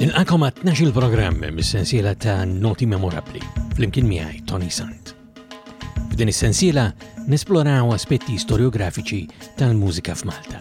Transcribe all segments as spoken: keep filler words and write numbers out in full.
Nilqakom għat tnax-il programm mis-sensiela ta' Noti Memorabbli fl-imkien miegħi Tony Sant. F'din is-sensiela nesploraw aspetti storiografiċi tal-mużika f'Malta.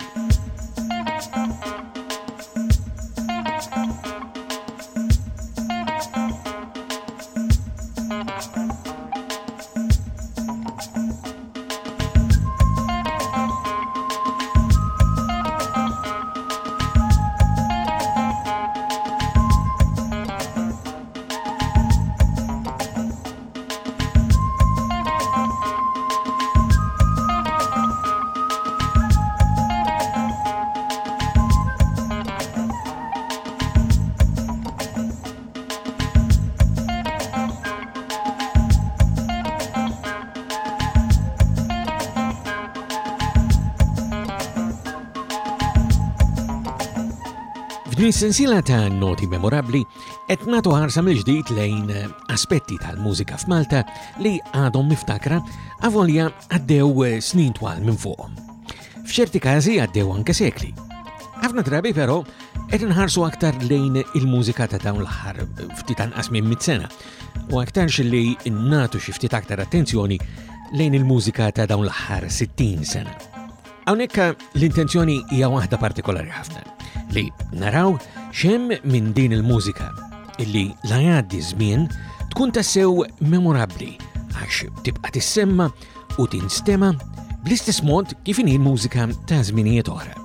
F'din is-sensiela ta' Noti Memorabbli qed nagħtu ħarsa mill-ġdid lejn aspetti tal-mużika f'Malta li għadhom miftakra avolja għaddew snin twal minn fuqhom. F'ċerti każi għaddew anke sekli. Ħafna drabi però qed inħarsu aktar lejn il-mużika ta' dawn l-aħħar ftit anqas minn mit sena u aktarx li nnagħtu xi ftit aktar attenzjoni lejn il-mużika ta' dawn l-aħħar sittin sena. Hawnhekk l-intenzjoni hija waħda partikolari ħafna li naraw xem minn din il-mużika illi la jgħaddi żmien tkun tassew memorabbli għax tibqa' tissemma u tinstema bl-istess mod kif inhi l-mużika ta' żminijiet oħra.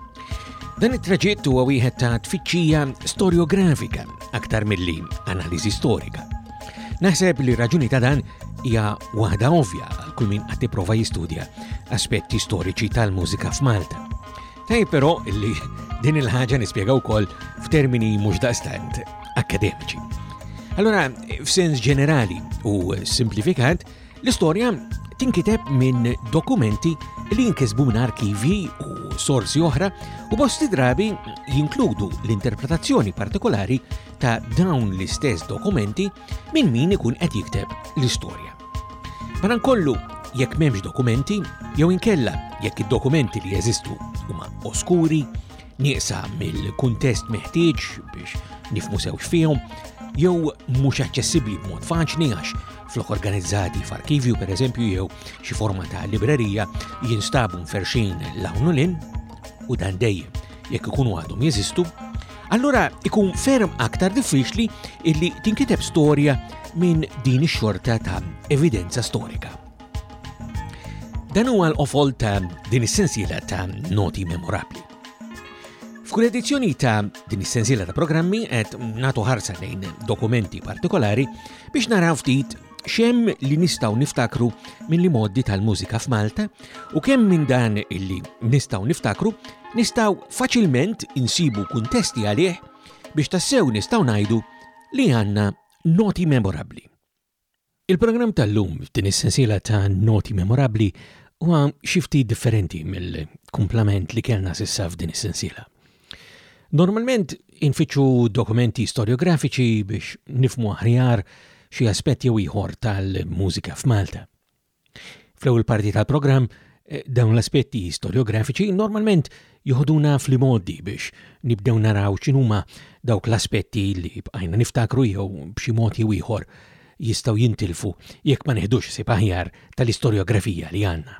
Dan it-traġett huwa wieħed ta' tfittxija storiografika aktar milli analiżi storika. Naħseb li raġuni ta' dan hija waħda ovvja għal kull min qed tipprova jistudja aspetti storiċi tal-mużika f'Malta. Tajjeb però illi din il-ħaġa nispjegaw ukoll f'termini mhux daqstant akademiċi. Allora, f'sens ġenerali u simplifikat, l-istorja tinkiteb minn dokumenti li jinkisbu minn arkivi u sorsi oħra u bosti drabi jinkludu l-interpretazzjoni partikolari ta' dawn l-istess dokumenti minn min ikun qed jikteb l-istorja. Madankollu, jekk m'hemmx dokumenti, jew inkella jekk id-dokumenti li jeżistu huma oskuri, nieqsa mill-kuntest meħtieġ biex nifhmu sewx fihom, jew mhux aċċessibbli b'mod faċli għax flok organizzati f'arkivju pereżempju jew xi forma ta' librerija jinstabu mferxin l-hawn u lin, u dan dejjem jekk ikunu għadhom jeżistu, allura ikun ferm aktar diffiċli illi tinkiteb storja minn din ix-xorta ta' evidenza storika. Dan huwa l-qofol ta' din is-sensiela ta' Noti Memorabbli. F'kull edizzjoni ta' din is-sensiela ta' programmi qed nagħtu ħarsa lejn dokumenti partikolari biex naraw ftit x'hemm li nistgħu niftakru minn li modi tal-mużika f'Malta u kemm minn dan illi nistgħu niftakru nistgħu faċilment insibu kuntesti għalih biex tassew nistgħu ngħidu li għandna Noti Memorabbli. Il-programm tal-lum f'din is-sensiela ta' Noti Memorabbli huwa xi ftit differenti mill-kumplament li kellna s'issa f'din is-sensiela. Normalment infittxu dokumenti storiografiċi biex nifhmu aħjar xi aspetti jew ieħor tal-mużika f'Malta. Fl-ewwel parti tal-programm dawn l-aspetti storiografiċi normalment joħoduna fl-modi biex nibdew naraw x'inhuma dawk l-aspetti li bqajna niftakru jew b'xi mod jew ieħor jistgħu jintilfu jekk ma neħdux ħsieb aħjar tal-istorjografija li għandna.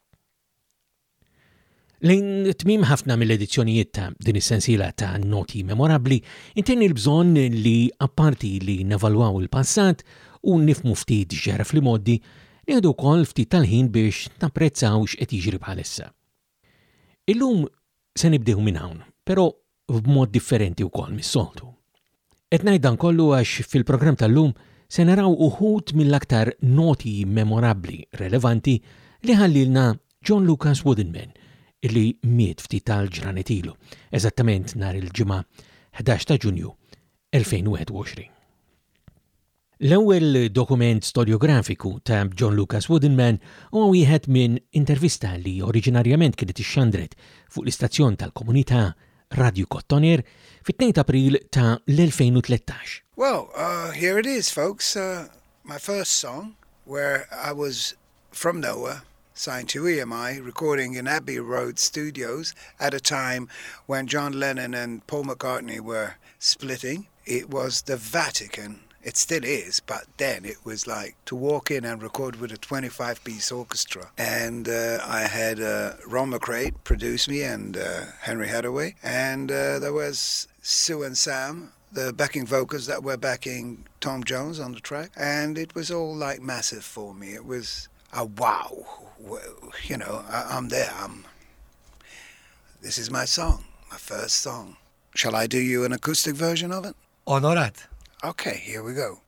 Lejn tmiem ħafna mill-edizzjonijiet ta' din is-sensiela ta' Noti Memorabbli intenni l-bżonn li apparti li nevalwaw il-passat u nifhmu ftit ġara fl-modi nieħdu wkoll ftit tal-ħin biex napprezzaw x'qed jiġri bħalissa. Illum se nibdew minn hawn, però b'mod differenti wkoll mis-soltu. Qed ngħid dan kollu għax fil-programm tal-lum se naraw uħud mill-aktar noti memorabbli relevanti li ħallilna John Lucas Woodenman illi miet ftit tal-ġranet ilu, eżattament nhar il-ġimgħa ħdax ta' Ġunju elfejn u wieħed u għoxrin. L-ewwel dokument storjografiku ta' John Lucas Woodenman huwa wieħed minn intervista li oriġinarjament kienet ixxandret fuq l-istazzjon tal-komunità Radio Cotoner fit-tnejn ta' April ta' l-elfejn u tlettax. Well, uh, here it is, folks. Uh, my first song, where I was from nowhere, signed to E M I, recording in Abbey Road Studios at a time when John Lennon and Paul McCartney were splitting. it was the Vatican. It still is, but then it was like to walk in and record with a twenty-five piece orchestra. And uh, I had uh, Ron McCrae produce me and uh, Henry Hathaway. And uh, there was Sue and Sam, the backing vocals that were backing Tom Jones on the track. And it was all like massive for me. It was a wow. You know, I, I'm there. I'm, this is my song, my first song. Shall I do you an acoustic version of it? Onorat. Okay, here we go.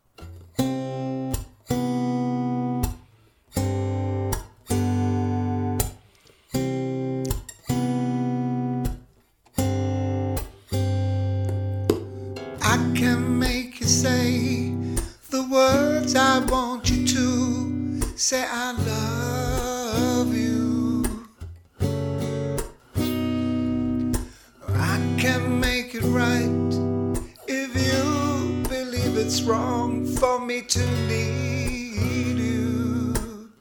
I can make you say the words I want you to say. I love you. I can make it right if you believe it's wrong for me to need you.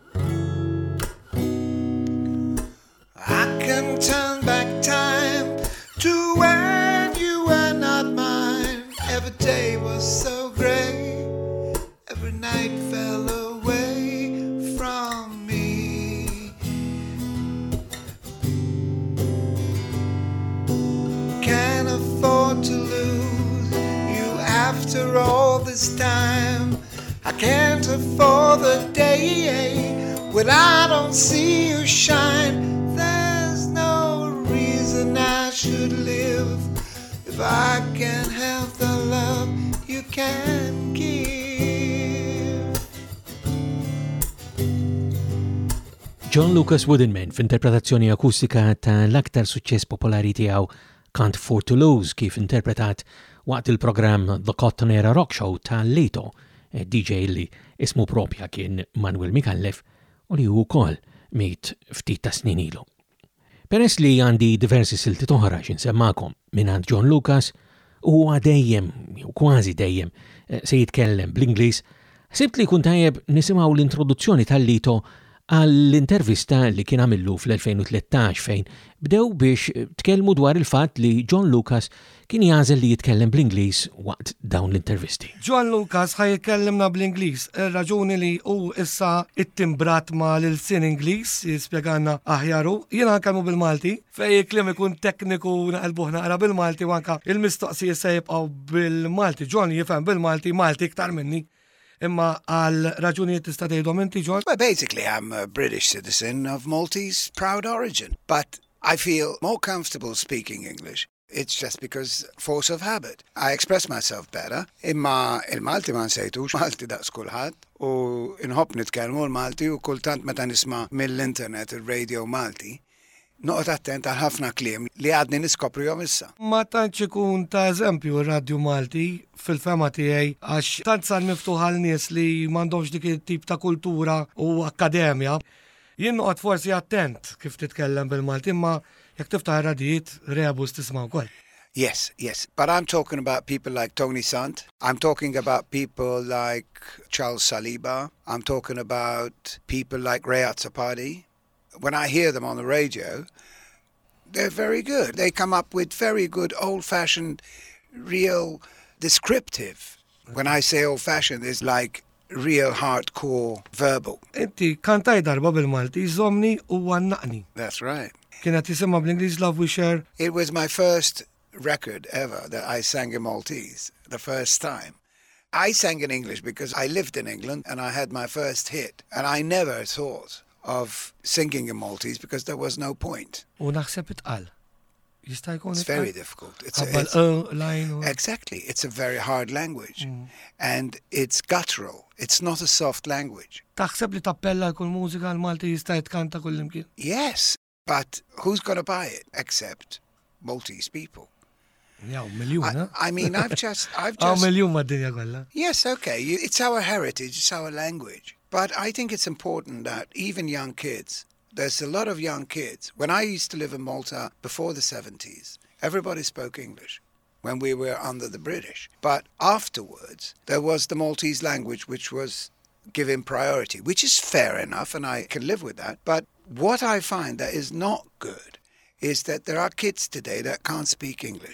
I can turn back time to when you were not mine. Every day was so gray, every night fell away from me. Can't afford to lose you after all this time. I can't afford the day when I don't see you shine. There's no reason I should live if I can't have the love you can give. John Lucas Woodenman f'interpretazzjoni akustika ta' l-aktar suċċess popolari tiegħu Can't Afford to Lose kif interpretat waqt il-programm The Cotton Era Rock Show ta' Leto, D J li ismu propja kien Manuel Mikallef u li hu wkoll miet ftit ta' snin ilu. Peress li għandi diversi silti toħra x'insemmakom mingħand John Lucas u dejjem, jew kważi dejjem, se jitkellem bl-Ingliż, sibt li kun tajjeb nisimgħu l-introduzzjoni tal-Lito għall-intervista li kien għamillu fl-elfejn u tlettax fejn bdew biex tkellmu dwar il-fatt li John Lucas kien jażel li jitkellem bl-Ingliż waqt dawn l-intervisti. John Lucas ħaj jitkellimna bl-Ingliż. Ir-raġuni li hu issa ittimbrat ma l-sin Ingliż jispjeganna aħjaru. Jiena nkellmu bil-Malti fej kliem ikun tekniku naqalbuh naqra bil-Malti u anke il-mistoqsijiet se jibqgħu bil-Malti. John jifhem bil-Malti, Malti iktar minni. Imma għal raġunijiet tista' tgħidhom inti, John? Well, basically, I'm a British citizen of Maltese proud origin, but I feel more comfortable speaking English. It's just because force of habit. I express myself better. Imma il-Malti ma nsejtux, Malti daqs kulħadd u inħobb nitkellmu l-Malti u kultant meta nisma' mill-internet ir-radio Malti. Noqgħod attent għal ħafna kliem li għadni niskoprihom issa. Ma tantx ikun ta' eżempju r-Radju Malti fil-fema tiegħi għax tant sar miftuħ għal nies li m'għandhomx dik it-tip ta' kultura u akkademja. Jien noqgħod forsi attent kif titkellem bil-Malti, imma jekk tiftaħ radijiet rebus tisma' wkoll. Yes, yes. But I'm talking about people like Tony Sant. I'm talking about people like Charles Saliba. I'm talking about people like Rayat Zapadi. When I hear them on the radio, they're very good. They come up with very good old-fashioned, real descriptive. When I say old-fashioned, it's like real hardcore verbal. Inti kantaj darba bil-Malti, żomni u għannaqni. That's right. Kienet jisimha bl-Ingliż Love We Share. It was my first record ever that I sang in Maltese, the first time. I sang in English because I lived in England and I had my first hit. And I never thought of singing in Maltese because there was no point. U naħseb itqal. Jista' jkun It's very difficult. It's, a, Ħabbal it's uh, line. Or... Exactly. It's a very hard language. Mm. And it's guttural. It's not a soft language. Taħseb li tappella kull mużika l-Malti jista' jitkanta kull imkien. Yes, but who's going to buy it except Maltese people? Jaw, miljun, I, huh? I mean, I've just, I've Għaw just. miljun mad-dinja kollha. Yes, okay. you- It's our heritage. It's our language. But I think it's important that even young kids, there's a lot of young kids. When I used to live in Malta before the seventies, everybody spoke English when we were under the British. But afterwards, there was the Maltese language which was given priority, which is fair enough, and I can live with that. But what I find that is not good is that there are kids today that can't speak English.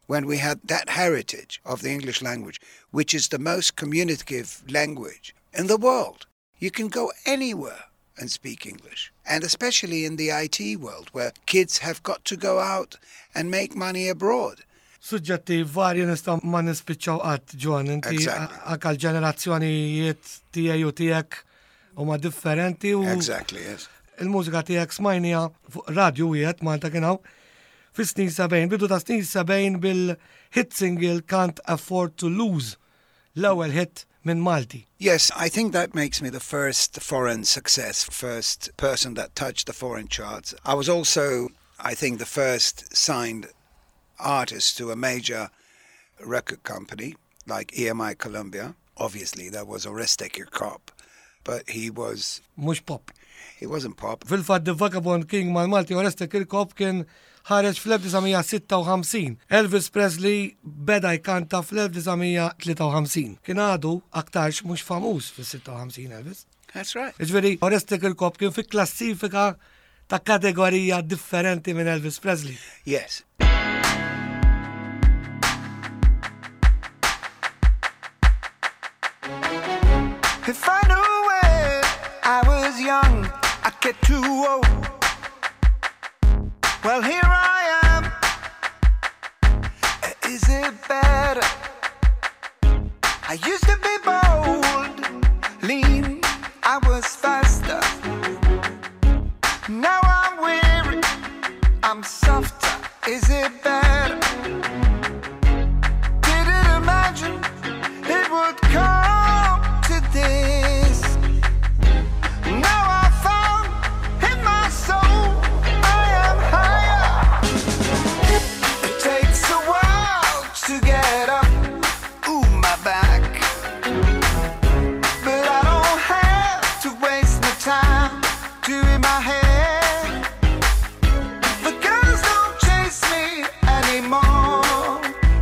when we had that heritage of the English language, which is the most communicative language in the world. You can go anywhere and speak English, and especially in the I T world, where kids have got to go out and make money abroad. Suġġetti varji nista' ma nispiċċaw qatt, John, inti anke l-ġenerazzjonijiet tiegħi u tiegħek huma differenti u Exactly, yes. il-mużika tiegħek smajnija fuq radju wieħed Malta kien hawn fis-snin sebgħin, bidu ta' snin sebgħin bil-hit single Can't Afford to Lose, l-ewwel hit minn Malti. Yes, I think that makes me the first foreign success, first person that touched the foreign charts. I was also, I think, the first signed artist to a major record company like E M I Columbia. Obviously, there was Oreste Kirkop, but he was... Mhux pop. He wasn't pop. Fil-fatt The Vagabond King mal-Malti Oreste Kirkop kien ħareġ fl-1956. Elvis Presley beda jkanta fl-1953. Kien għadu aktarx mhux famuż fis-sittin Elvis. That's right. Iġveri, Oreste Kirkop kien fi klassifika ta' kategorija differenti minn Elvis Presley. Yes. If I knew when I was young, I'd get too old. Well, here I am. Is it better? I used to be bold, lean, I was faster. Now I'm weary, I'm softer. Is it better? Didn't imagine it would come to this. Now I found in my soul I am higher. It takes a while to get up, ooh, my back. But I don't have to waste my time doing my hair. The girls don't chase me anymore.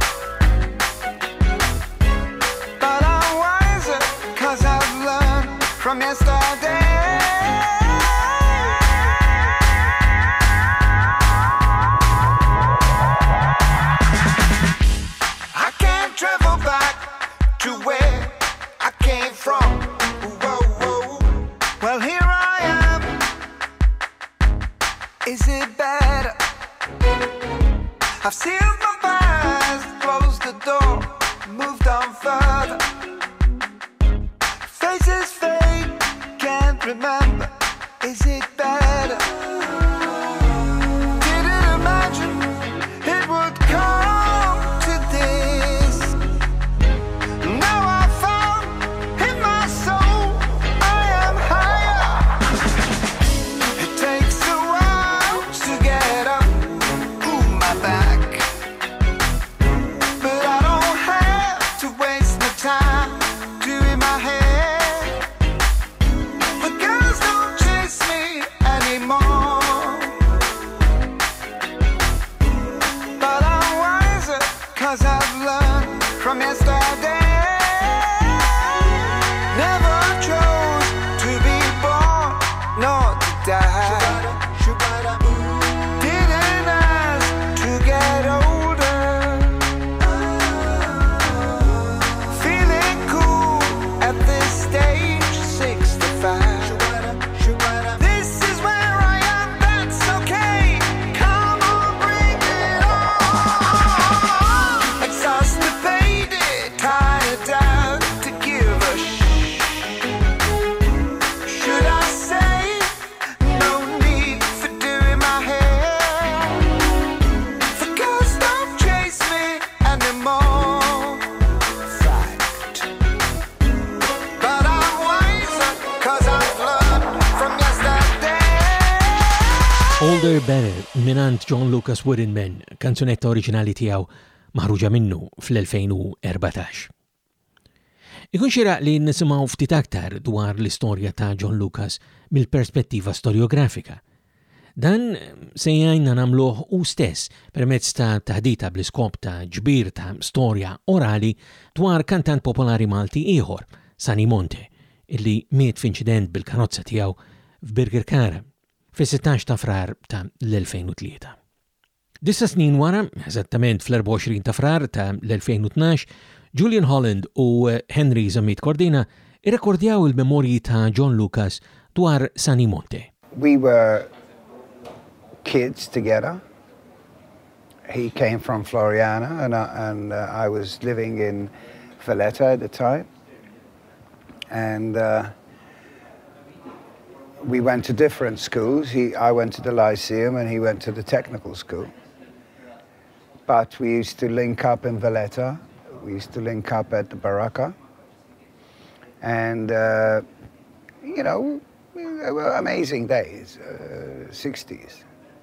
But I'm wiser, cause I've learned from yesterday. I can't travel back to where I came from. Whoa, whoa. Well, here I am. Is it better? I've sealed my past, closed the door, moved on further. Faces fade, can't remember. Is it better? Didn't imagine it would come to this. Now I found in my soul I am higher. It takes a while to get up, ooh, my back. But I don't have to waste my time doing my hair. The girls don't chase me anymore. But I'm wiser, cause I've learned from yesterday. Never chose to be born, nor to die. Didn't ask to get older. Feeling cool at this stage, sixty-five. This is where I am, that's okay. Come on, bring it on. Exhausted, faded, tired out to give a sh. Should I say no need for doing my hair? The girls don't chase me anymore. Fact. But I'm wiser, cause I've learned from yesterday. Older Better minant John Lucas Wooden Men, kanzunetta oriġinali tiegħu maħruġa minnu fl-elfejn u erbatax. Ikun xieraq li nisimgħu ftit aktar dwar l-istorja ta' John Lucas mill-perspettiva storjografika. Dan se jgħinna nagħmluh hu stess permezz ta' taħdita bl-iskop ta' ġbir ta' storja orali dwar kantant popolari Malti ieħor, Sani Monte, illi miet f'inċident bil-karozza tiegħu f'Birkirkara fis-sitgħax ta' frar ta' l-elfejn u tlieta. Dissa snin wara, eżattament fl-24 ta' frar ta' l-2012, Julian Holland u Henry Zamit Cordina irrekordjaw il-memorji ta' John Lucas dwar Sunny Monte. We were kids together. He came from Floriana, and, I, and uh, I was living in Valletta at the time. And uh, we went to different schools. He, I went to the Lyceum, and he went to the technical school. But we used to link up in Valletta. We used to link up at the Baracca. And, uh, you know, they were amazing days, uh, sixties.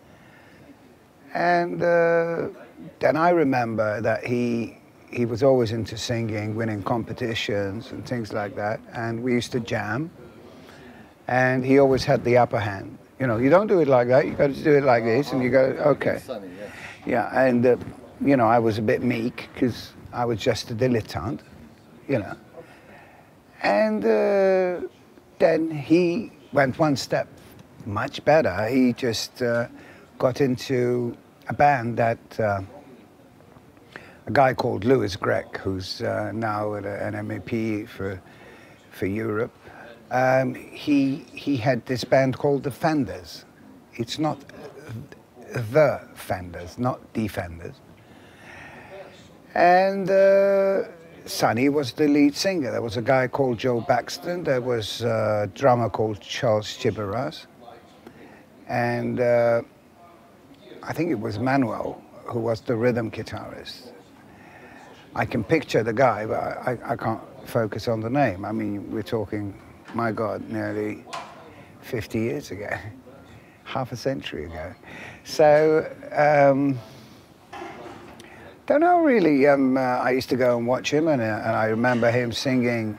And uh, then I remember that he he was always into singing, winning competitions and things like that. And we used to jam. And he always had the upper hand. You know, you don't do it like that. You got to do it like this, and you go, okay. Yeah, and uh, you know, I was a bit meek because I was just a dilettante, you know. And uh, then he went one step much better. He just uh, got into a band that uh, a guy called Louis Gregg, who's uh, now at a, an M A P for for Europe. Um, he he had this band called the Fenders. It's not the Fenders, not Defenders. And uh, Sonny was the lead singer. There was a guy called Joe Baxton. There was a drummer called Charles Chibaras. And uh, I think it was Manuel who was the rhythm guitarist. I can picture the guy, but I, I can't focus on the name. I mean, we're talking, my God, nearly fifty years ago, half a century ago. So, um, don't know really. Um, uh, I used to go and watch him, and, uh, and I remember him singing,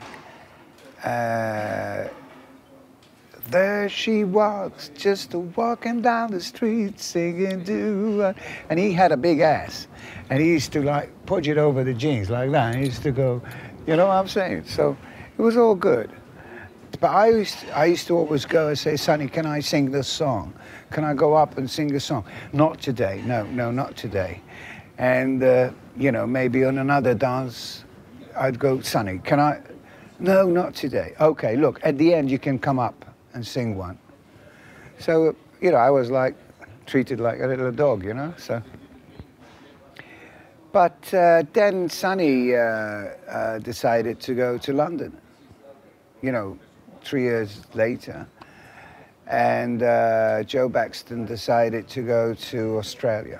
uh, there she walks, just walking down the street, singing do. And he had a big ass, and he used to like pudge it over the jeans like that. And he used to go, you know what I'm saying? So it was all good. But I used, to, I used to always go and say, Sonny, can I sing this song? Can I go up and sing a song? Not today. No, no, not today. And, uh, you know, maybe on another dance, I'd go, Sonny, can I? No, not today. Okay, look, at the end, you can come up and sing one. So, you know, I was like, treated like a little dog, you know, so. But uh, then Sonny uh, uh, decided to go to London, you know, three years later. And uh, Joe Baxton decided to go to Australia.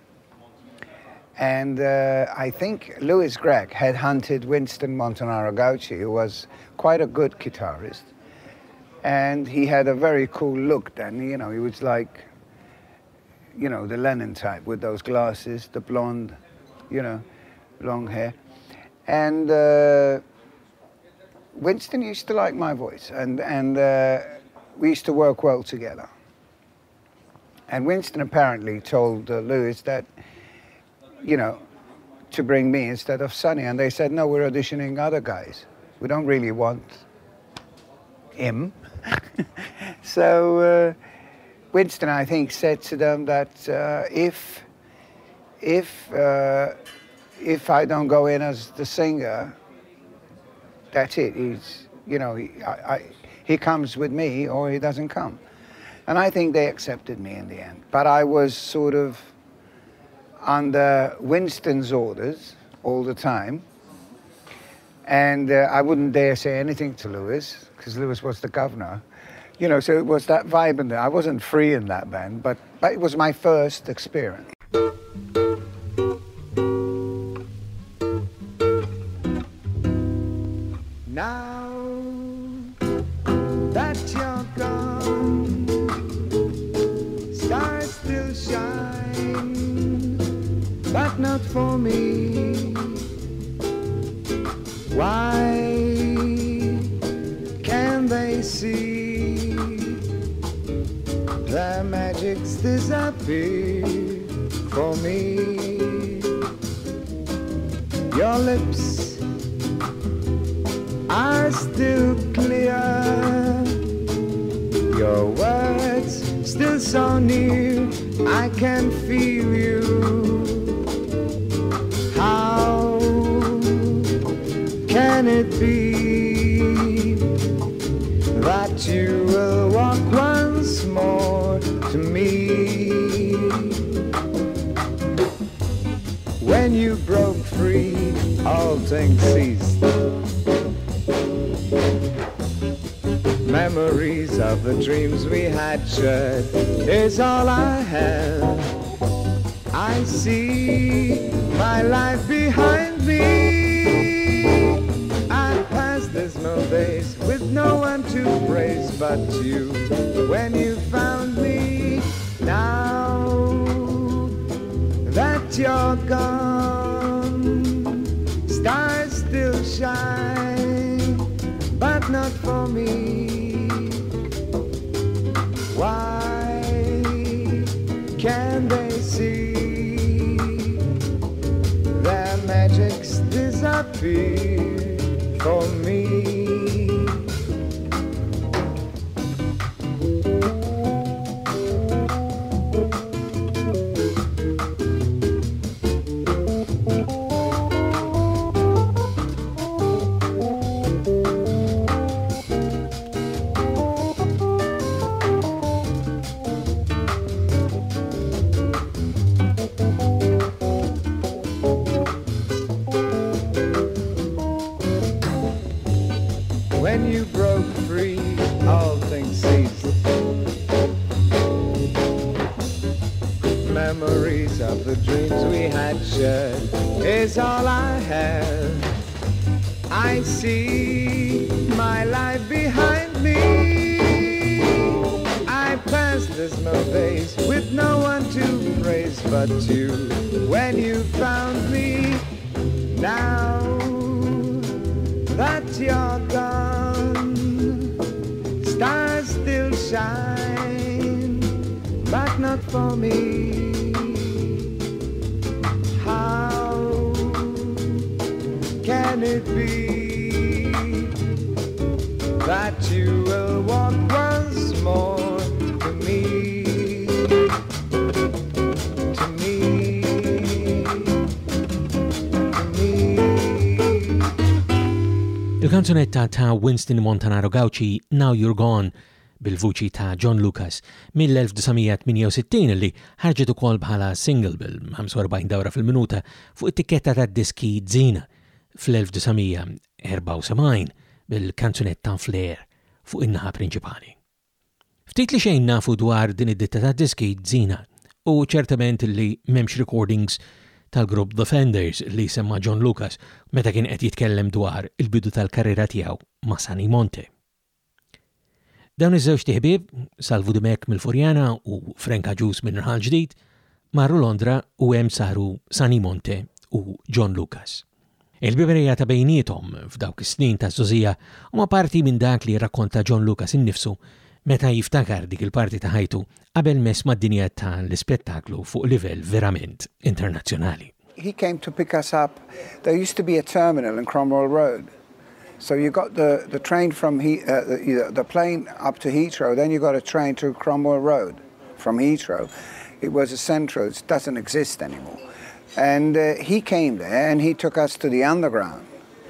And uh, I think Louis Gregg had hunted Winston Montanaro Gauci, who was quite a good guitarist. And he had a very cool look then, you know, he was like, you know, the Lennon type with those glasses, the blonde, you know, long hair. And uh, Winston used to like my voice, and, and uh, we used to work well together. And Winston apparently told uh, Louis that, you know, to bring me instead of Sonny. And they said, no, we're auditioning other guys. We don't really want him. So uh, Winston, I think, said to them that uh, if, if, uh, if I don't go in as the singer, that's it. He's, you know, he, I, I, he comes with me or he doesn't come. And I think they accepted me in the end. But I was sort of under Winston's orders all the time. And uh, I wouldn't dare say anything to Louis, because Louis was the governor. You know, so it was that vibe in there. I wasn't free in that band, but, but it was my first experience. Now that you're gone, stars still shine, but not for me. Why can they see the magic's disappear for me? Your lips are still clear, your words still so near, I can feel you. How can it be that you will walk once more to me? When you broke free, all things ceased. Memories of the dreams we had shared is all I have. I see my life behind me. I passed dismal days with no one to praise but you. When you found me, now that you're gone, stars still shine, but not for me. Why can they see their magics disappear for me? When you broke free, all things ceased. Memories of the dreams we had shared is all I have. I see my life behind me. I passed dismal days with no one to praise but you. When you found me, now that you're gone, stars still shine, but not for me. How can it be that you will walk once more to me, to me, to me? Il-kanzunetta ta' Winston Montanaro Gauci, Now You're Gone, bil-vuċi ta' John Lucas, mill-elf-tisa' li ħarġet ukoll bħala single bil-ħamsa u erbgħin dawra fil-minuta fuq it-tikketta tad-diski Zina fl-elf-tisa' bil-kanzunetta Flair fuq in-naħa prinċipali. Ftit li xejn nafu dwar din id-ditta tad-diski Zina u ċertament li m'hemmx recordings tal-grupp The Fenders li semma John Lucas meta kien qed jitkellem dwar il-bidu tal-karriera tiegħu ma' Sunny Monte. Dawn iż-żewġ tieħbieb, Salvu Dimek mill-Furjana u Frank Agius minn Irħal Ġdid, marru Londra u hemm saru Sunny Monte u John Lucas. Il-biberija ta' bejniethom f'dawk is-snin ta' żożija huma parti minn dak li rrakkonta John Lucas innifsu meta jiftakar dik il-parti ta' ħajtu qabel mess mad-dinja tal-ispettaklu fuq livell verament internazzjonali. He came to pick us up. There used to be a terminal in Cromwell Road. So you got the, the train from he, uh, the, the plane up to Heathrow, then you got a train to Cromwell Road from Heathrow. It was a central, it doesn't exist anymore. And uh, he came there and he took us to the underground.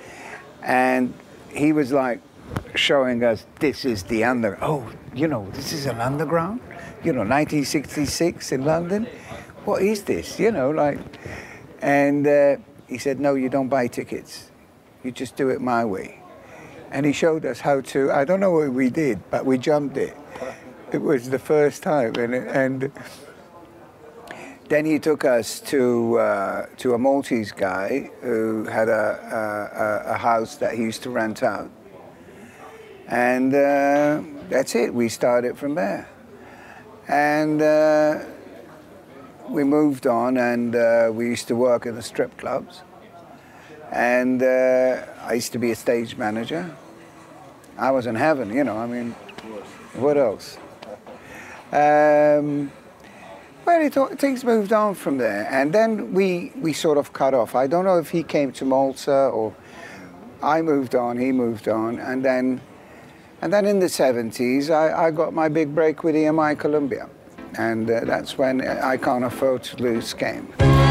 And he was like showing us, this is the underground. Oh, you know, this is an underground? You know, nineteen sixty-six in London? What is this? You know, like, and uh, he said, no, you don't buy tickets. You just do it my way. And he showed us how to, I don't know what we did, but we jumped it. It was the first time. And, and then he took us to uh, to a Maltese guy who had a, a, a house that he used to rent out. And uh, that's it, we started from there. And uh, we moved on and uh, we used to work in the strip clubs. And uh, I used to be a stage manager. I was in heaven, you know, I mean, what else? Um, well, it, things moved on from there. And then we, we sort of cut off. I don't know if he came to Malta or I moved on, he moved on. And then And then in the seventies, I, I got my big break with E M I Columbia. And uh, that's when I Can't Afford to Lose came.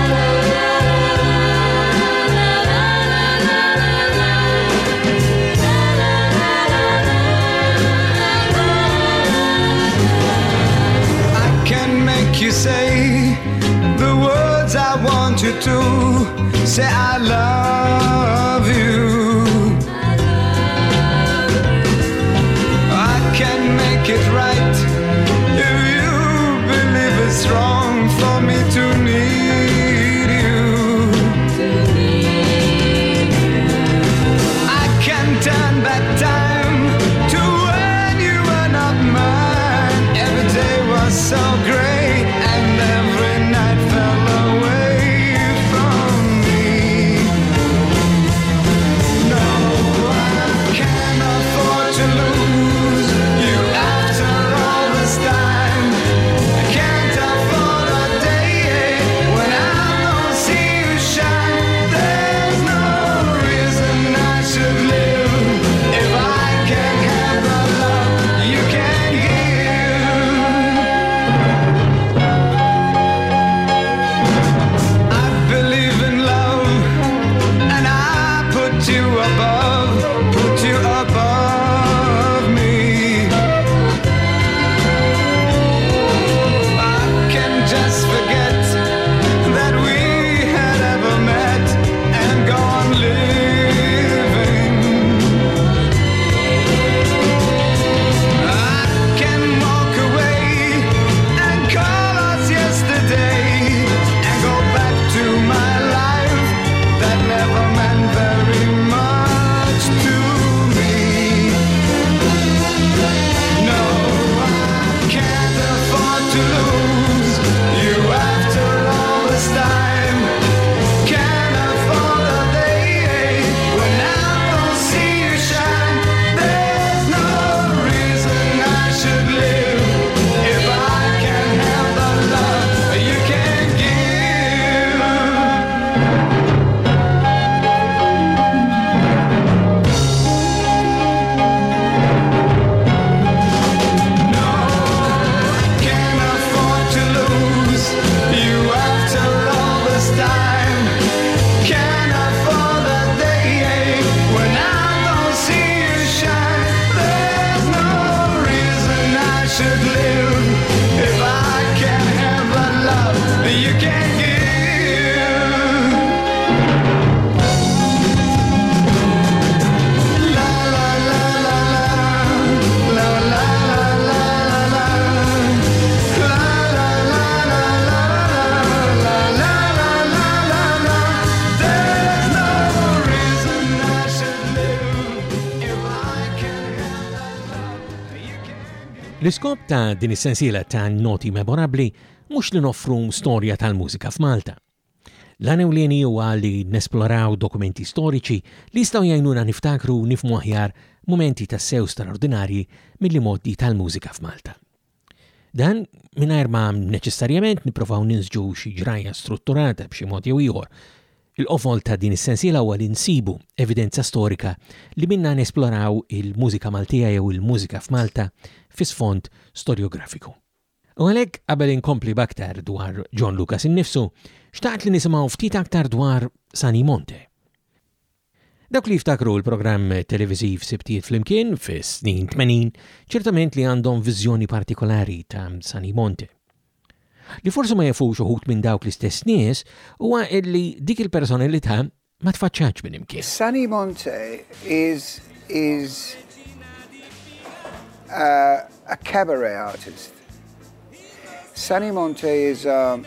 I can make you say the words I want you to. Say I love you. I can make it right if you believe it's wrong for me to need you. I can turn back time to when you were not mine. Every day was so great and every night fell away from me. No, I can't afford to lose you after all this time. I can't afford a day when I don't see you shine. There's no reason I should live if I can't have the love you can give. I believe in love and I put you above, put you above me. I can just forget that we had ever met and go on living. I can walk away and call us yesterday and go back to my life that never meant very much to me. No, I can't afford to lose you after all this time. Can't afford a day when I don't see you shine. There's no reason I should live if I can't have the love you can give. No, I can't afford to lose you after all this time. Can't afford a day when I don't see you shine. There's no reason I should live if I can't have the love you can give. La la la la la, la la la la la la, la la la la la, la la la la la. There's no reason I should live if I can't have the love you can give. L-iskop ta' din is-sensiela ta' noti memorabbli mhux li noffru storja tal-mużika f'Malta. L-għanewlieni huwa li nesploraw dokumenti storiċi li jistgħu jgħinuna niftakru u nifhmu aħjar mumenti tas-sew straordinarji mill-modi tal-mużika f'Malta. Dan mingħajr ma neċessarjament nippruvaw ninsġu xi ġrajja strutturata b'xi mod jew ieħor. Il-qofol ta' din is-sensiela huwa li nsibu evidenza storika li minna nesploraw il-mużika Maltija jew il-mużika f'Malta fi sfond storjografiku. U għalhekk qabel inkompli b'aktar dwar John Lucas innifsu, xtaqt li nisimgħu ftit aktar dwar Sunny Monte. Dawk li jiftakru l-programm televiżiv Sibtiet flimkien fis-snin tmenin ċertament li għandhom viżjoni partikolari ta' Sunny Monte. Li forsi ma jafux uħud minn dawk l-istess nies huwa li dik il-personalità ma tfaċċax minn imkien. Sunny Monte is is uh, a cabaret artist. Sunny Monte is um,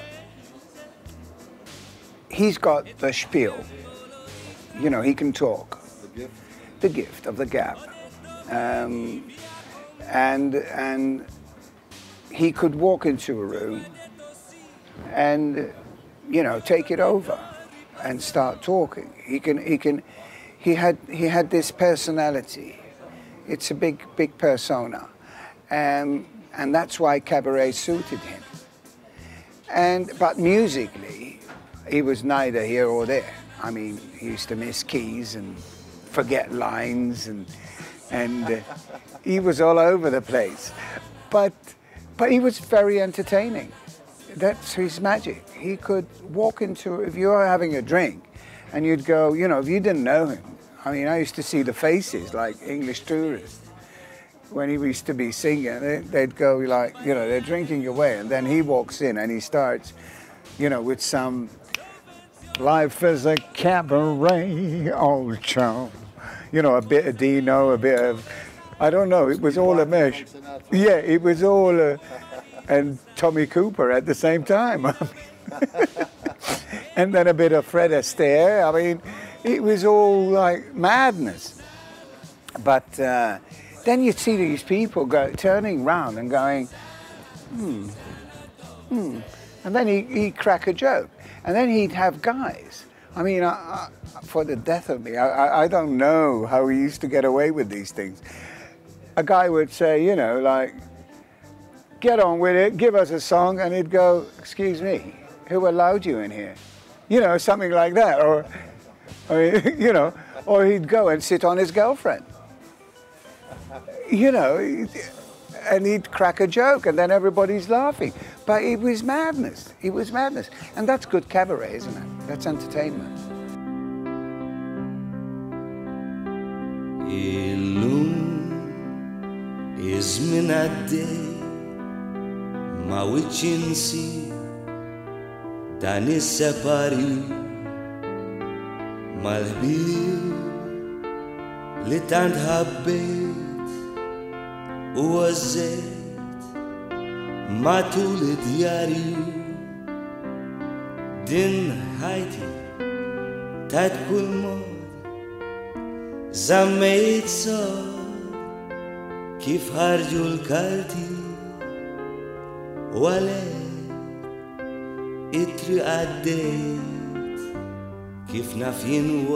he's got the spiel. You know, he can talk. The gift. The gift of the gap. Um, and and he could walk into a room and, you know, take it over and start talking. He can he can he had he had this personality. It's a big big persona. Um, and that's why cabaret suited him. And but musically, he was neither here or there. I mean, he used to miss keys and forget lines, and and uh, he was all over the place. But, but he was very entertaining. That's his magic. He could walk into, if you were having a drink, and you'd go, you know, if you didn't know him, I mean, I used to see the faces, like English tourists. When he used to be singing, they, they'd go like, you know, they're drinking away, and then he walks in and he starts, you know, with some, life is a cabaret, old chum. You know, a bit of Dino, a bit of, I don't know, it was all a mesh. Yeah, it was all, uh, and Tommy Cooper at the same time. And then a bit of Fred Astaire. I mean, it was all like madness. But uh, then you'd see these people go turning round and going, hmm, hmm. And then he, he'd crack a joke. And then he'd have guys. I mean, I, I, for the death of me, I, I don't know how he used to get away with these things. A guy would say, you know, like, get on with it, give us a song, and he'd go, excuse me, who allowed you in here? You know, something like that. Or, or you know, or he'd go and sit on his girlfriend. You know, and he'd crack a joke, and then everybody's laughing. But it was madness. It was madness. And that's good cabaret, isn't it? That's entertainment. Illum is minade ma wichinsi dani separi malbir litant habet uwazet matul diyari din haiti tat kulmo زميت صار كيف هرجل كارتي ولا اتري عديت كيف نافين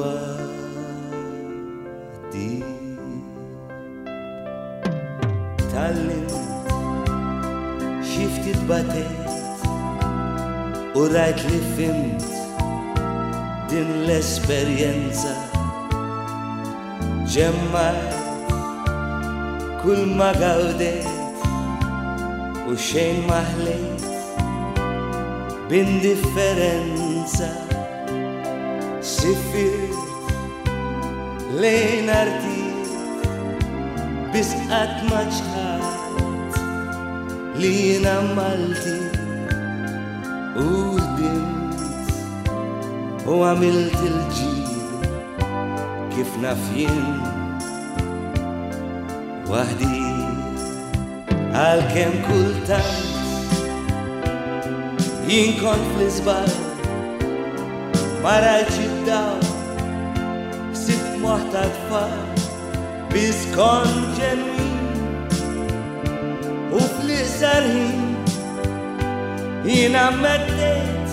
وادي تعلمت شفت اتبتت ورأيت لي فهمت دين الاسبرينزا جمعت كل ما قودت وشين ما حليت بندفرنسا سفرت لين ارتيت بسقات ما جهات لين عملتي وردمت وعملت الجيل كيف نافين وحدي عالكم كل تانت ينكون فلسبال مرأي جداو ست محتاج فار بيسكون جنوين وفلسارهين ينامدت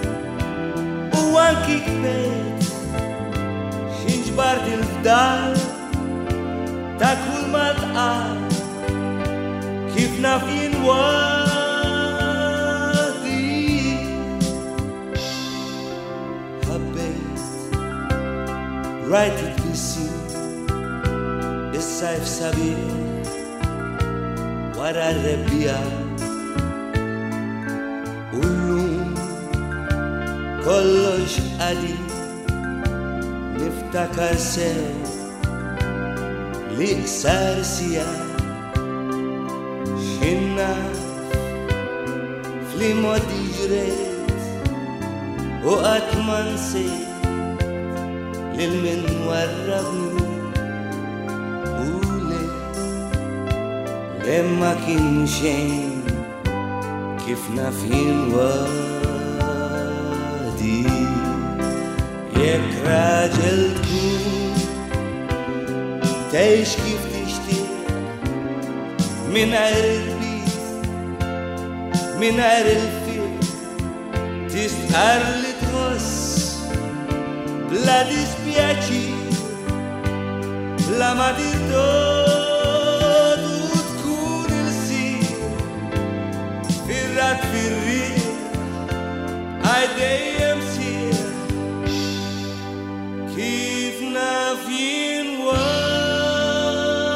وانكي كبيت جبرت الفدار تاكل ما تقال كيف نافين وادي حبيت رايت البسين السيف سبيل ورا الربيع واللوم كلش قديم نفتكر سوا لإكسار سياح شنا في مودي جريت وقت ما نسيت للمن وربني وليه لما كن شين كيف نافين وادي يك راجل تكون تعيش كيف تشتاق من عير البيت من عير الفيل تسهر لتغص بلا dispiacere بلا ما تردود وتكون السير في الرات في الريح عادي يمسير كيف نافين وادي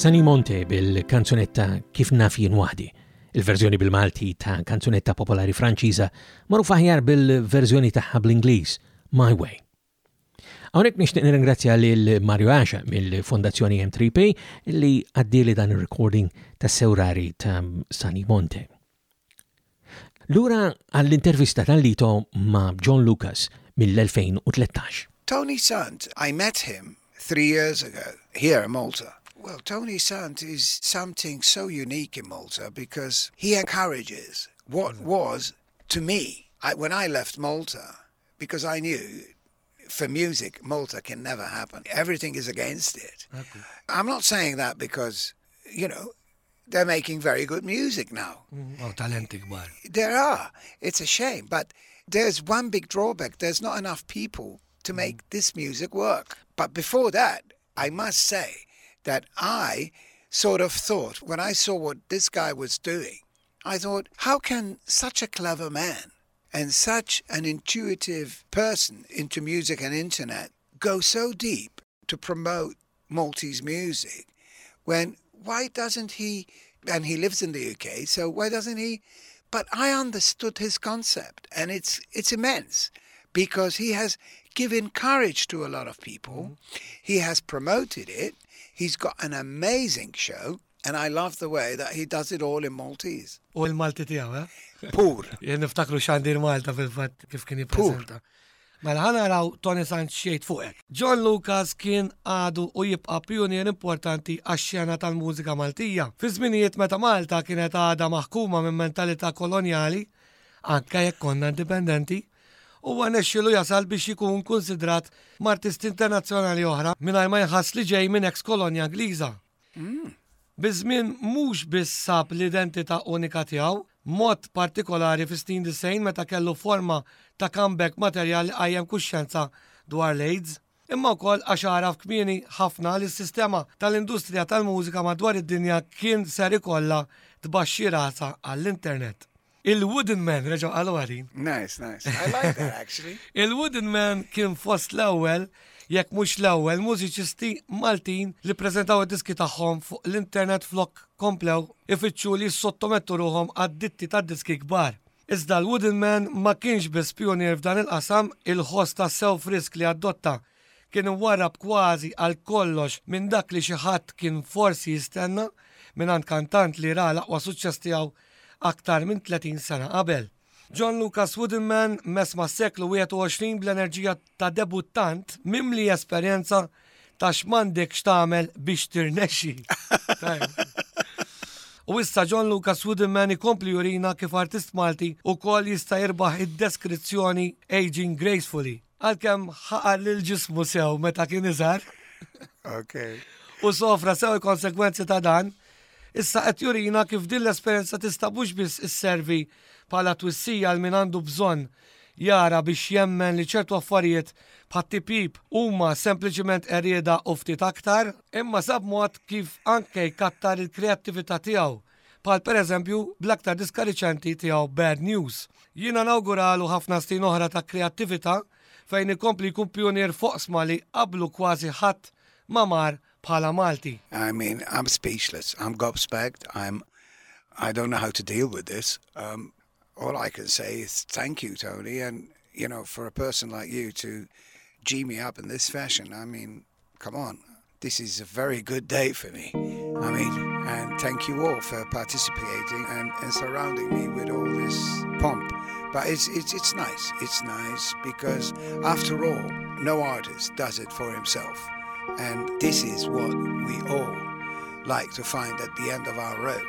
Sunny Monte bil-kanzunetta Kif naf jien waħdi, il-verżjoni bil-Malti ta' kanzunetta popolari Franċiża magħrufa aħjar bil-verżjoni tagħha bl-Ingliż My Way. Hawnhekk nixtieq nirringrazzja lil Mario Asha mill-Fondazzjoni M three P li għaddieli dan ir-recording tas-sewrari ta' Sunny Monte. Lura għall-intervista tal-Lito ma' John Lucas mill-twenty thirteen. Tony Sant, I met him three years ago here in Malta. Well, Tony Sant is something so unique in Malta because he encourages what was, to me, I, when I left Malta, because I knew for music, Malta can never happen. Everything is against it. Okay. I'm not saying that because, you know, they're making very good music now. Oh, talented one. There are. It's a shame. But there's one big drawback. There's not enough people to make this music work. But before that, I must say that I sort of thought, when I saw what this guy was doing, I thought, how can such a clever man and such an intuitive person into music and internet go so deep to promote Maltese music when, why doesn't he, and he lives in the U K, so why doesn't he, but I understood his concept, and it's it's immense, because he has given courage to a lot of people, he has promoted it, he's got an amazing show, and I love the way that he does it all in Maltese. U l-Malti tiegħu, eh? Pur. Jien niftakru xandir Malta fil-fatt kif kien jippreżenta. Mela ħana naraw Tony Sant xejn fuqek. John Lucas kien għadu u jibqa' pionier importanti għax-xena tal-mużika Maltija. Fi żminijiet meta Malta kienet għadha maħkuma minn mentalità kolonjali, anke jekk konna indipendenti, u għanexxilu jasal biex jkun konsidrat martisti internazzjonali oħra mingħajr ma jħass li ġej minn ex-kolonja Ingliża. Biżmien mhux biss sab l-identità unika tiegħu, mod partikolari fi snin disejn meta kellu forma ta' comeback materjali qajjem kuxjenza dwar l-AIDS, imma wkoll għax araf kmieni ħafna li s-sistema tal-industrija tal-mużika madwar id-dinja kien ser ikollha tbaxxi rasa għall-internet. Il-Wooden Man, reġgħu qalu għarin. Nice, nice. I like that actually. Il-Wooden Man kien fost l-ewwel, jekk mhux l-ewwel mużiċisti Maltin li ppreżentaw id-diski tagħhom fuq l-internet flok komplew ifittxu li sottomettu ruhom għad-ditti tad-diski kbar. Iżda l-Wooden Man ma kienx biss pionier f'dan il-qasam, il-ħoss ta' self-risk li adotta kien warab kważi għal kollox minn dak li xi ħadd kien forsi jistenna mingħand kantant li ra l-aqwa suċċess tiegħu aktar minn tletin sena qabel. John Lucas Wooden Man mesma s-seklu twenty-one bl-enerġija ta' debuttant mimli esperjenza ta' x'mandek x'tagħmel biex tirnexxi. U issa John Lucas Wooden Man ikompli jurina kif artist Malti ukoll jista' jirbaħ id-deskrizzjoni aging gracefully. Għalkemm ħaqar lil ġismu sew meta kien iżgħar. Okay. U sofra sew il-konsekwenzi ta' dan, issa qed jurina kif din l-esperjenza tista' mhux biss isservi bħala twissija għal min għandu bżonn jara biex jemmen li ċertu affarijiet bħat-tipib huma sempliċement erjeda u ftit aktar, imma sab mod kif anke jkattar il-kreattività tiegħu, bħal pereżempju bl-aktar diska riċenti tiegħu Bad News. Jiena nawguralu ħafna snin oħra ta' kreattività fejn ikompli jkun pionier foqsma li qablu kważi ħadd ma mar bħala Malti. I mean, I'm speechless. I'm gobsmacked. I'm, I don't know how to deal with this. Um, all I can say is thank you, Tony. And, you know, for a person like you to G me up in this fashion, I mean, come on. This is a very good day for me. I mean, and thank you all for participating and, and surrounding me with all this pomp. But it's, it's, it's nice. It's nice because, after all, no artist does it for himself. And this is what we all like to find at the end of our road.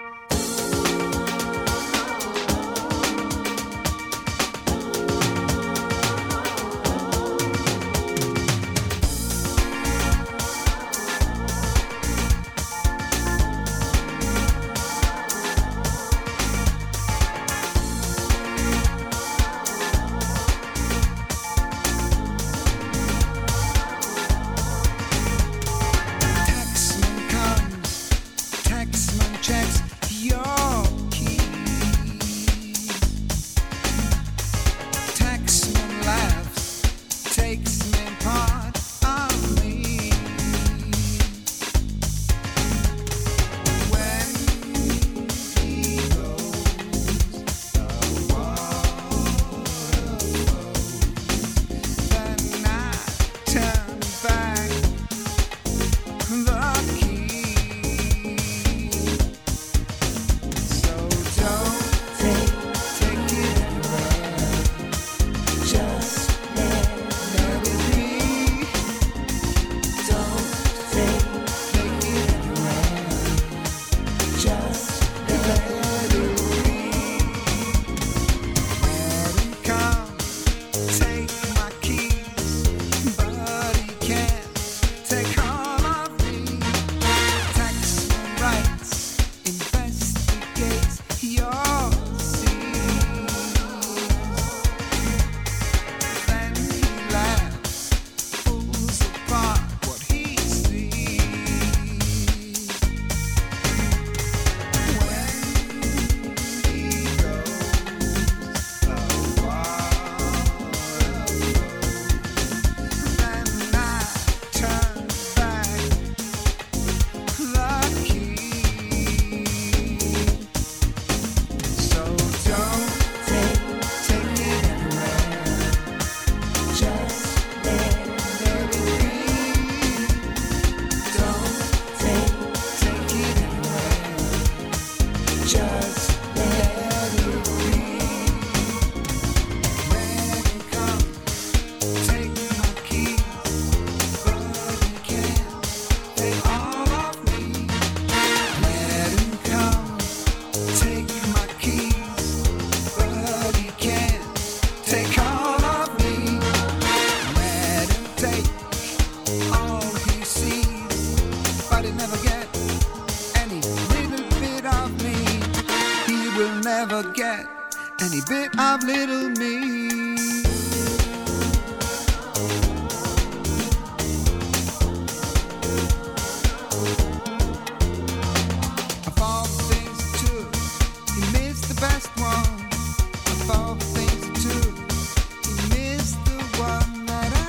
tiny bit of little me. Of all the things it took, you missed the best one. Of all the things it took, you missed the one that I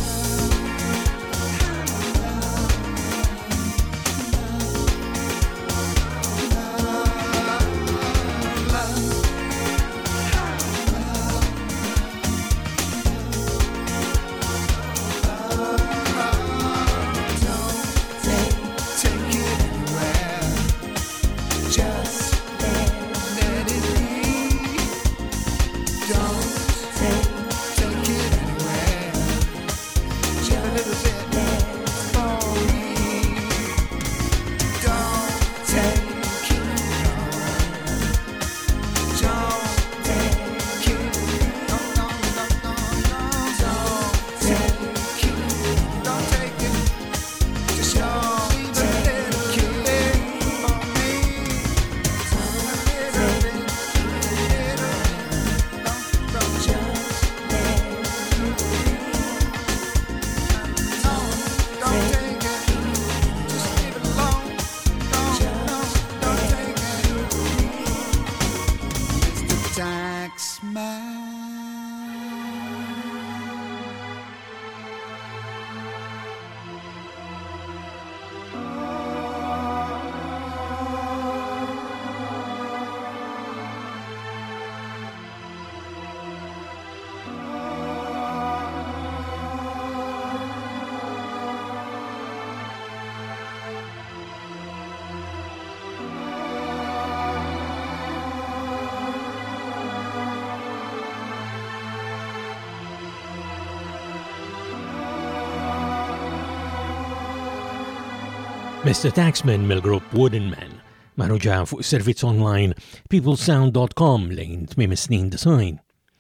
Mister Taxman mill-grupp Wooden Man maħruġa fuq servizz online peoplesound dot com lejn tmiem is-snin design.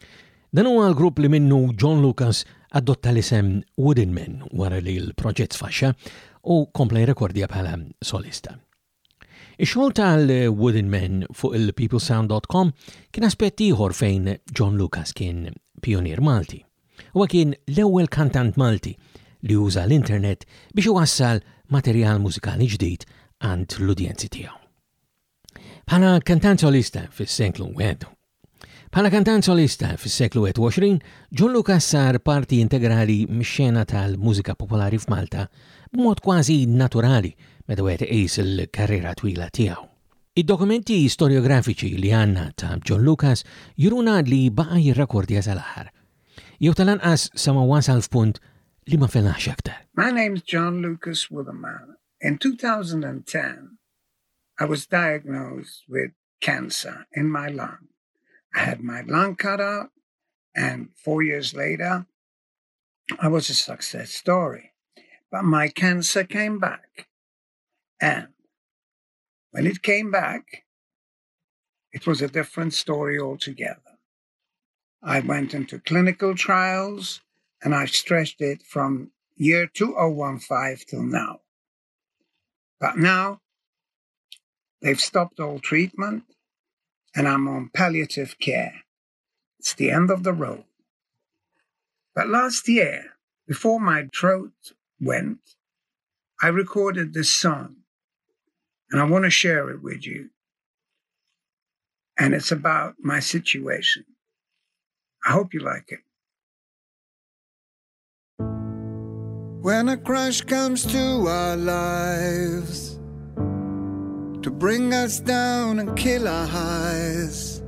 Dan huwa l-grupp li minnu John Lucas adotta l-isem Wooden Man wara li l-proġett sfaxxa u kompla jrekordja bħala solista. Ix-xogħol tal-Wooden Man fuq il-peoplesound dot com kien aspett ieħor fejn John Lucas kien pionier Malti. Huwa kien l-ewwel kantant Malti li uża l-internet biex iwassal materjal mużikali ġdid għand l-udjenzi tiegħu. Bħala kantant solista fis-seklu wieħed. Bħala kantant solista fis-seklu ħdajn, John Lucas sar parti integrali mix-xena tal-mużika popolari f'Malta b'mod kważi naturali meta wieħed iqis il-karriera twila tiegħu. Id-dokumenti storjografiċi li għandna ta' John Lucas juruna li baqa' jirrakordja sal-aħħar. Jew tal-anqas sa ma wasal f'punt li ma fenax aktar. My name's John Lucas Witherman. In two thousand ten, I was diagnosed with cancer in my lung. I had my lung cut out, and four years later, I was a success story. But my cancer came back. And when it came back, it was a different story altogether. I went into clinical trials, and I've stretched it from year two thousand fifteen till now. But now, they've stopped all treatment, and I'm on palliative care. It's the end of the road. But last year, before my throat went, I recorded this song, and I want to share it with you. And it's about my situation. I hope you like it. When a crush comes to our lives to bring us down and kill our highs,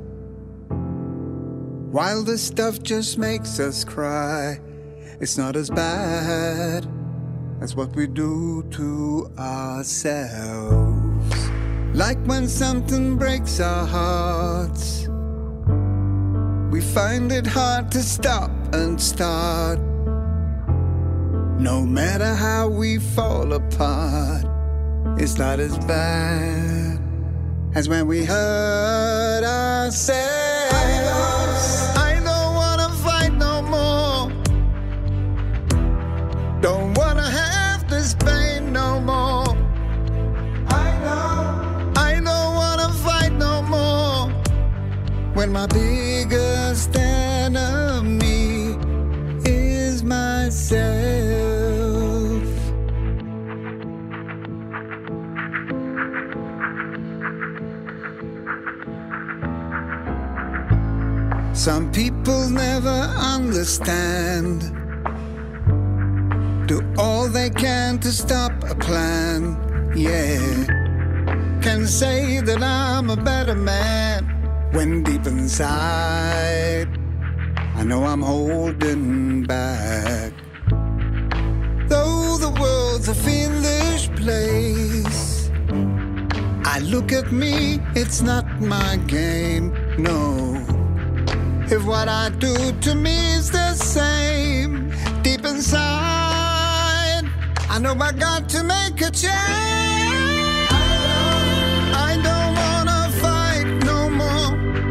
while the stuff just makes us cry, it's not as bad as what we do to ourselves. Like when something breaks our hearts, we find it hard to stop and start. No matter how we fall apart, it's not as bad as when we hurt ourselves. I don't wanna fight no more. Don't wanna have this pain no more. I know I don't wanna fight no more. When my biggest enemy is myself. Some people never understand, do all they can to stop a plan, yeah. Can say that I'm a better man, when deep inside I know I'm holding back. Though the world's a fiendish place, I look at me, it's not my game, no. If what I do to me is the same, deep inside I know I got to make a change. I don't wanna fight no more,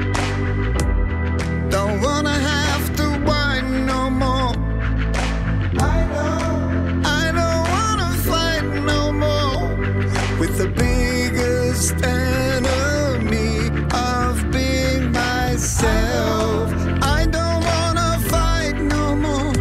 don't wanna have to whine no more. I don't, I don't wanna fight no more with the biggest enemy of being myself. I don't wanna fight no more,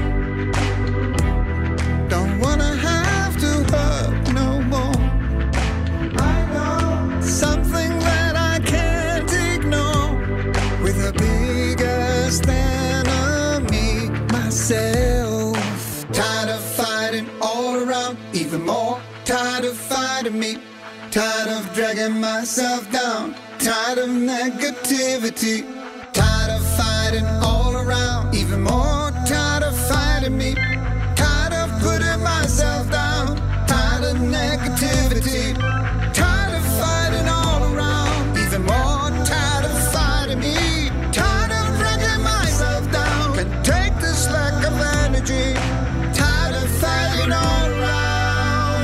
don't wanna have to hurt no more. I know something that I can't ignore, with the biggest enemy, myself. Tired of fighting all around, even more tired of fighting me. Tired of dragging myself down, tired of negativity. Tired of fighting all around, even more tired of fighting me. Tired of putting myself down, tired of negativity. Tired of fighting all around, even more tired of fighting me. Tired of dragging myself down, can take this lack of energy. Tired of fighting all around,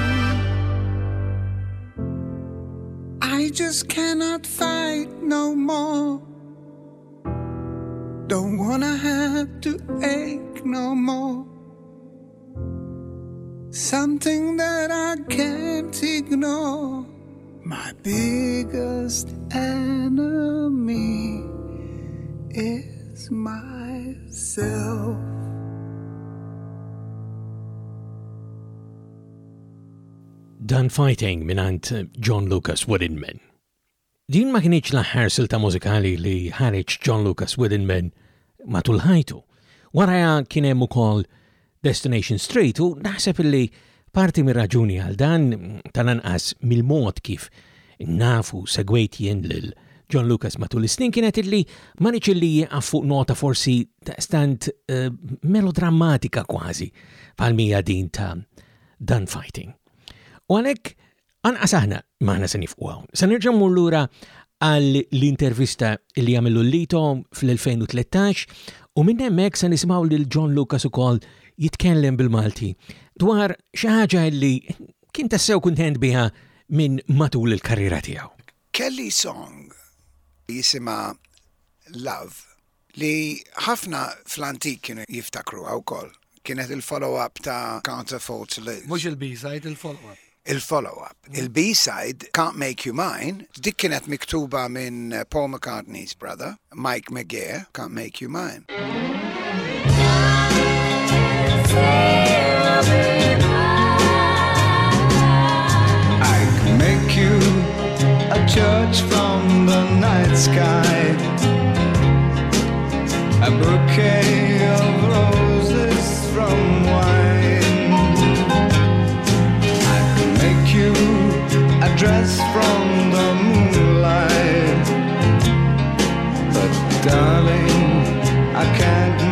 I just cannot fight no more. Don't wanna have to ache no more. Something that I can't ignore, my biggest enemy is myself. Done Fighting minant John Lucas Woodenman. Din ma kienieċ l-aħħar silta mużikali li ħareġ John Lucas Woodenman matul ħajtu. Waraja kien hemm ukoll Destination Street u naħseb li parti mir-raġuni għal dan tal-anqas mill-mod kif nafu segwejt jien lil John Lucas matul is-snin kienet illi ma niċ illi jieqaf fuq nota forsi stant uh, melodrammatika kważi bħal-mija din ta' Done Fighting. U għalhekk anqas aħna maħna se nifquha. Se nerġa' mmur lura għal l-intervista li għamillu Lito fl-elfejn u tlettax u minn hemmhekk se nisimgħu lil John Lucas ukoll jitkellem bil-Malti dwar xi ħaġa li kien tassew kuntent biha minn matul il-karriera tiegħu. Kelly song jisimha Love li ħafna fl-antik kienu jiftakru wkoll. Kienet il-follow-up ta' Counterfort to Lose. Mhux il-B-side, il-follow-up. Il-follow-up. Il-B-side, Can't Make You Mine, dik kienet miktuba minn Paul McCartney's brother, Mike McGear, Can't Make You Mine. I can make you a church from the night sky, a bouquet of roses from wine. A dress from the moonlight, but darling, I can't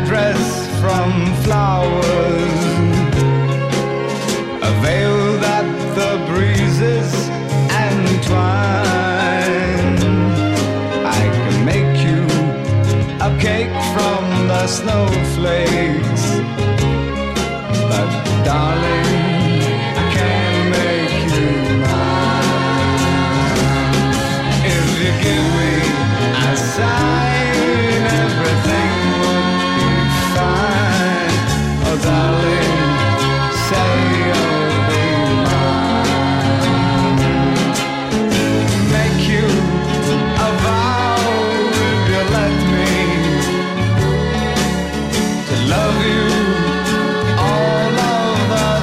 dress from flowers, a veil that the breezes entwine. I can make you a cake from the snowflakes, but darling, I can't make you mine. If you give me a sign, everything would be fine. Oh darling, say you'll be mine. Make you a vow if you let me, to love you all of the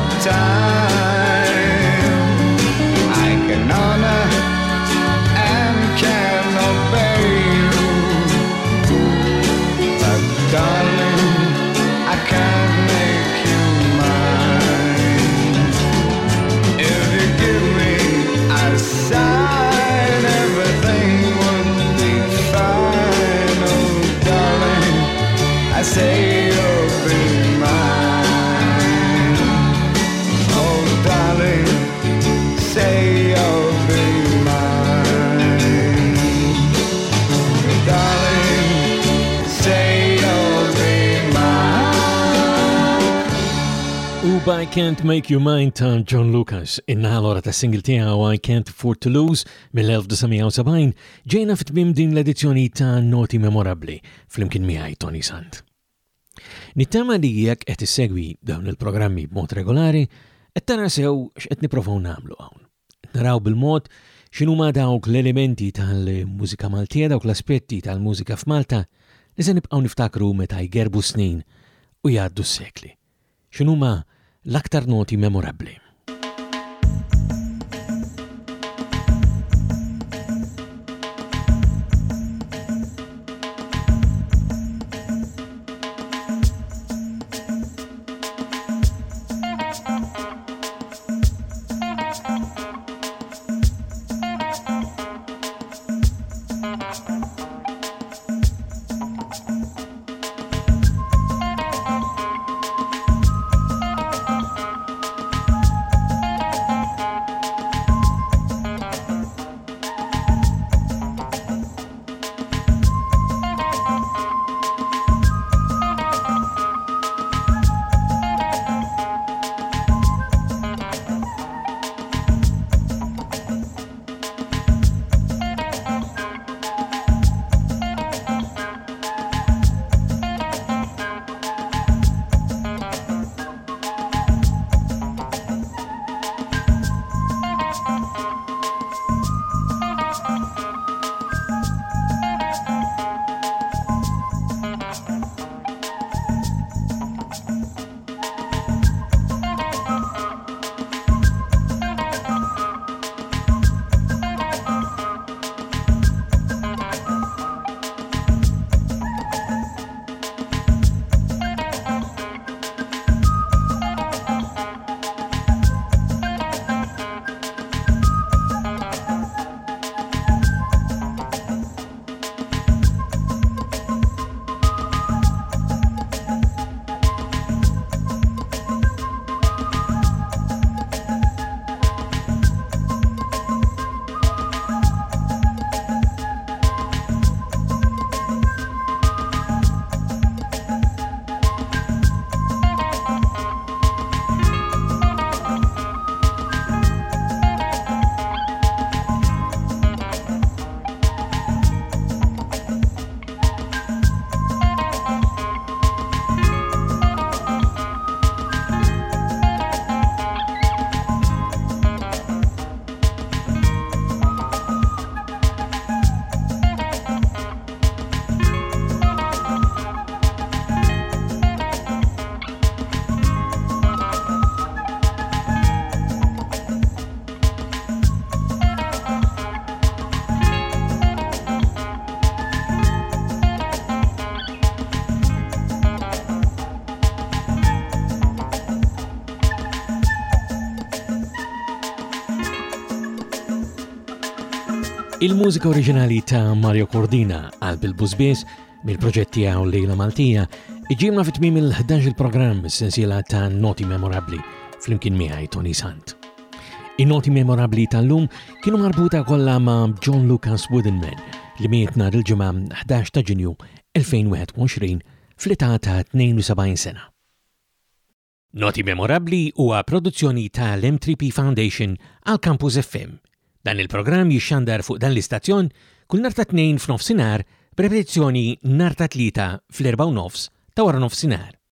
time. I can honor and can obey you, but darling, I can't make you mine. If you give me a sign, everything would be fine. Oh darling, I say you'll be mine. Oh darling, say you'll be mine. Darling, say you'll be mine. U by Can't Make You Mine ta' John Lucas inna l-ora ta' single tiegħu I Can't Afford to Lose mill-1970 ġejna fit-tmiem din l-edizzjoni ta' Noti Memorabbli flimkien miegħi Tony Sant. Nittama li jekk qed issegwi dawn il-programmi b'mod regolari qed tara sew x'qed nippruvaw nagħmlu hawn. Naraw bil-mod x'inhuma dawk l-elementi tal-mużika Maltija, dawk l-aspetti tal-mużika f'Malta li se nibqgħu niftakru meta jgerbu snin u jgħaddu s-sekli. X'inhuma l-aktar noti memorabbli. Il-mużika oriġinali ta' Mario Cordina għal bil-Buzbies mill-proġett tiegħu Lejla Maltija Iġimna fit-tmiem il-ħdax il-programm sensiela ta' Noti Memorabli flimkien miegħi Tony Sant. In-noti memorabli tal-lum kienu marbuta kollha ma' John Lucas Woodenman li miet nhar il-ġimgħa ħdax ta' Ġunju elfejn u wieħed u għoxrin fl-età ta' tnejn u sebgħin sena. Noti Memorabli huwa produzzjoni tal-M three P Foundation għal Campus F M. Dan il-programm jixxandar fuq dan l-istazzjon kull nhar ta' tnejn f'nofsinhar b'repetizzjoni nhar ta' tlieta fl-erba' u nofs ta' wara nofsinhar.